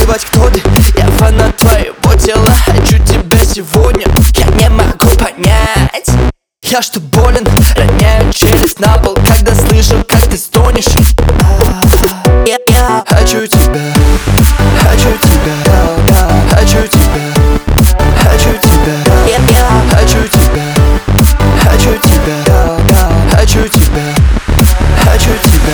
плевать, кто ты, я фанат твоего тела. Хочу тебя сегодня, я не могу понять. Я что, болен? Роняю челюсть на пол, когда слышу, как ты стонешь. Я хочу тебя, хочу тебя, хочу тебя, хочу тебя, хочу тебя, хочу тебя, хочу тебя, хочу тебя.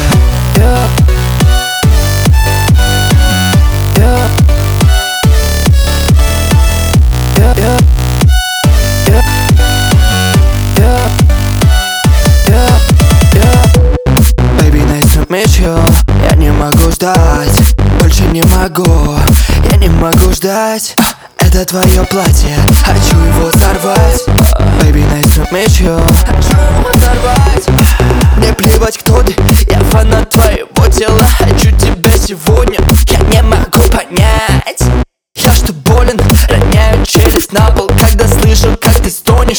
Мечу, я не могу ждать, больше не могу, я не могу ждать. Это твое платье, хочу его сорвать. Baby, nice to meet you, хочу его сорвать. Мне плевать, кто ты, я фанат твоего тела. Хочу тебя сегодня, я не могу понять. Я что, болен? Роняю челюсть на пол, когда слышу, как ты стонешь.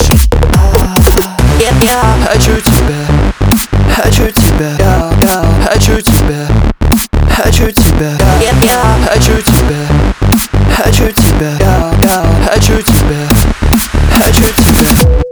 Я хочу тебя, хочу тебя, хочу тебя, хочу тебя, хочу тебя, хочу тебя, хочу тебя, хочу тебя.